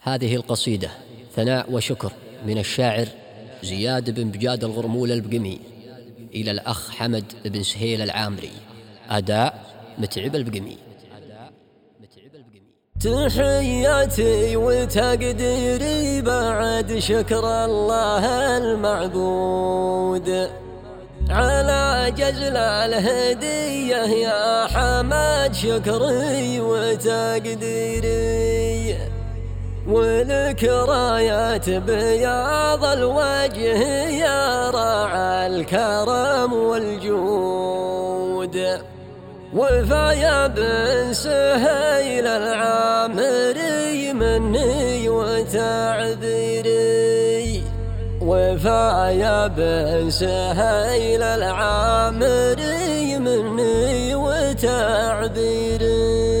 هذه القصيدة ثناء وشكر من الشاعر زياد بن بجاد الغرمول البقمي إلى الأخ حمد بن سهيل العامري. أداء متعب البقمي. تحياتي وتقديري بعد شكر الله المعبود على جزل الهدية يا حمد، شكري وتقديري ولك رايات بياض الوجه يا راعى الكرم والجود. وفايا بن سهيل العامري مني وتعبيري، وفايا بن سهيل العامري مني وتعبيري.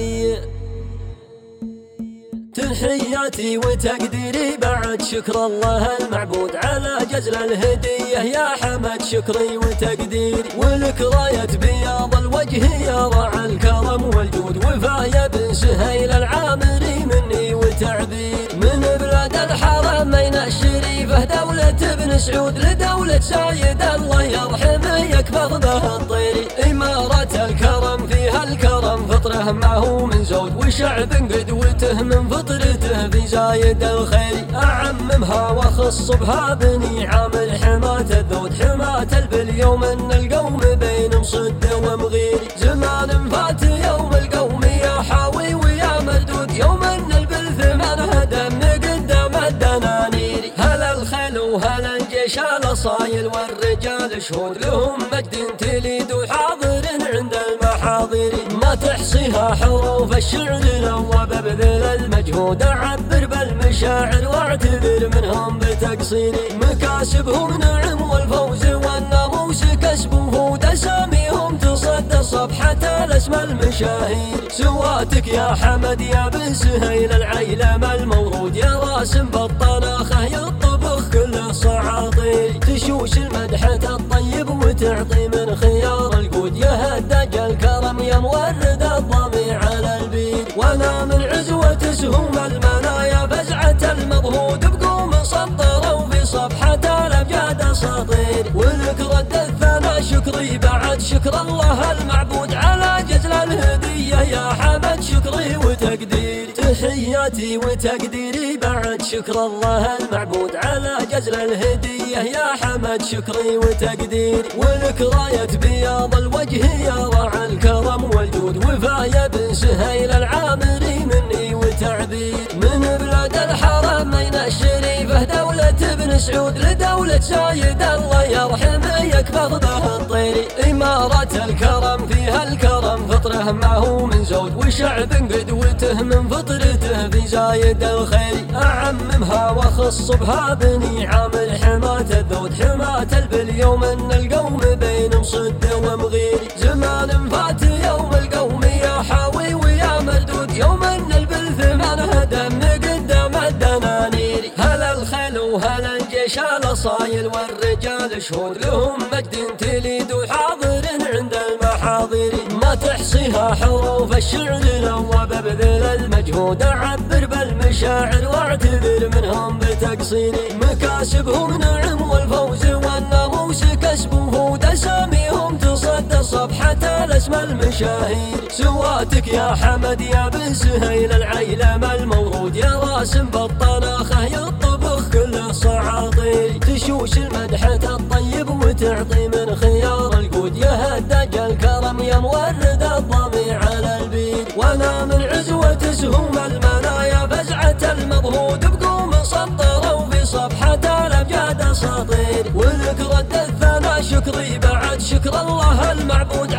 تحياتي وتقديري بعد شكر الله المعبود على جزل الهدية يا حمد، شكري وتقديري ولك راية بياض الوجه يا راعى الكرم والجود. وفايا بن سهيل العامري مني وتعبير من بلاد الحرمين الشريفة دولة ابن سعود لدولة سايد الله يرحمه يكبر به الطيري. إمارة الكرم فيها الكرم فطره ما هو من زود، وشعب قدوته من فطرته في زايد الخير. أعممها واخص بها بني عامر حماة الذود، حماة اليوم ان القوم بين مصد ومغير. زمان فات يوم القوم يا حاوي ويا مردود، يوم ان البلث من هدم قدام الدنانير. هلا الخيل وهلا الجيش الاصايل والرجال شهود، لهم مجد تليد وحاضر عند المحاضر. ما تحصيها حروف الشعر لو ببذل المجهود، أعبر بالمشاعر واعتذر منهم بتقصيري. مكاسبهم نعم والفوز والناموس كسبه، أساميهم تصدى صفحة الاسم المشاهير. سواتك يا حمد يا بن سهيل العيلم المورود، يا راسم بالطناخة يطبخ كل صعاطير. تشوش المدحة الطيب وتعطي من خيار القود، يا هداج الكرم يا مورد الضمي على البيد. وانا من عزوة سهوم المنايا فزعة المضهود، بقوم مسطرة وفي صفحة الابجاد اساطير. ولك رد الثناء شكري بعد شكر الله المعبود على جزل الهدية يا حمد، شكري وتقديري. تحياتي وتقديري بعد شكر الله المعبود على جزل الهدية يا حمد، شكري وتقديري ولك راية بياض الوجه يا راعى الكرم والجود. وفايا بن سهيل العامري مني وتعبير من بلاد الحرمين الشريفة دولة ابن سعود لدولة سايد الله يرحمه يكبر به الطيري. إمارة الكرم فيها الكرم فطره ما هو من زود، وشعب قدوته من فطرته في زايد الخير. أعممها واخص بها بني عامر حماة الذود، حماة اليوم ان القوم بين مصد ومغير. زمان فات يوم القوم يا حاوي ويا مردود، يوم ان البلث من هدم قدام الدنانير. هلا الخيل وهلا الجيش الاصايل والرجال شهود، لهم مجد تليد وحاضر عند المحاضر. ما تحصيها حروف الشعر لو ببذل المجهود، أعبر بالمشاعر واعتذر منهم بتقصيري. مكاسبهم نعم والفوز والناموس كسبه، أساميهم تصدى صفحة الاسم المشاهير. سواتك يا حمد يا بن سهيل العيلم المورود، يا راسم بالطناخة يطبخ كل صعاطير. تشوش المدحة الطيب وتعطي من خيار القود، يا هداج الكرم يا مورد الضمي على البيد. وانا من عزوة سهوم المنايا فزعة المضهود، بقوم مسطرة وفي صفحة الابجاد اساطير. ولك رد الثناء شكري بعد شكر الله المعبود